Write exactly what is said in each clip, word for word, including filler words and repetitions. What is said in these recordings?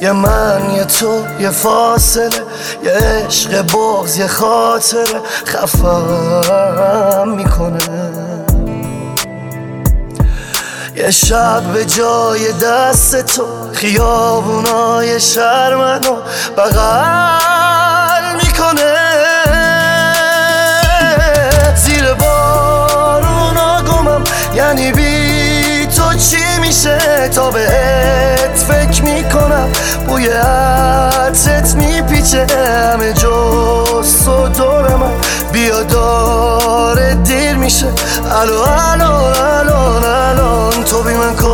یه من یه تو یه فاصله، یه عشق بغض یه خاطره خفم میکنه. یه شب به جای دست تو خیابونای شهر منو بغل میکنه. زیر بارونا گمم، یعنی بی تو چی میشه؟ تا بهت فکر میکنم، بوی عطرت میپیچه همه جز تو دور من. بیا داره دیر میشه، الو الو الان الان تو بی من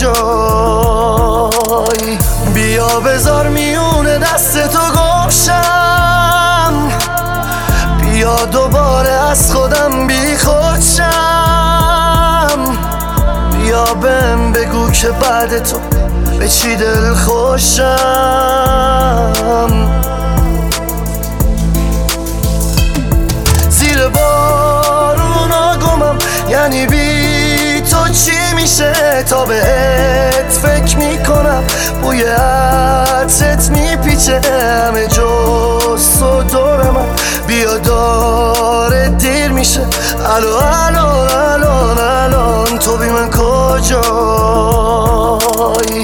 کجایی؟ بیا بذار میونه دست تو گمشم، بیا دوباره از خودم بی خودشم. بیا بهم بگو که بعد تو به چی دل خوشم. زیر بارونا گمم، یعنی بی تو چی میشه؟ تا بهت فکر میکنم، بوی عطرت میپیچه همه جز تو دور من. بیا داره دیر میشه، الو الو الان الان تو بی من کجایی؟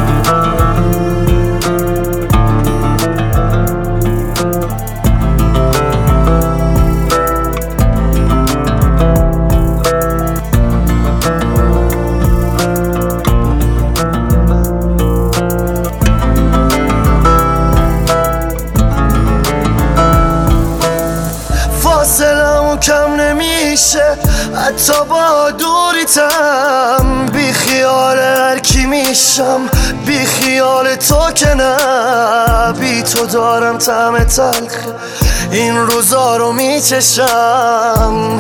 فاصلمون کم نمیشه حتی با دوریتم. بی خیال هر کی میشم، بی خیال تو که نه. بی تو دارم طعم تلخ این روزا رو میچشم.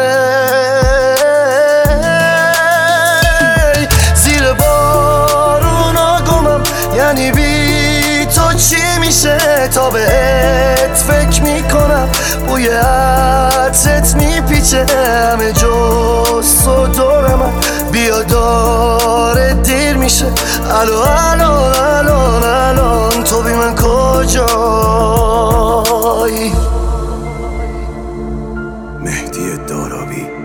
زیر بارونا گمم، یعنی بی تو چی میشه؟ تا بهت فکر میکنم، بوی عطرت میپیچه همه جز تو دور من. بیا داره دیر میشه، الو الو الان الان تو بی من کجایی؟ مهدی دارابی.